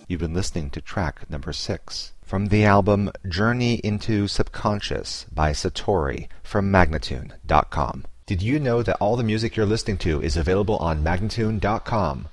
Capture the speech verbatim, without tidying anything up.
You've been listening to track number six from the album Journey into Subconscious by Satori from Magnatune dot com. Did you know that all the music you're listening to is available on Magnatune dot com?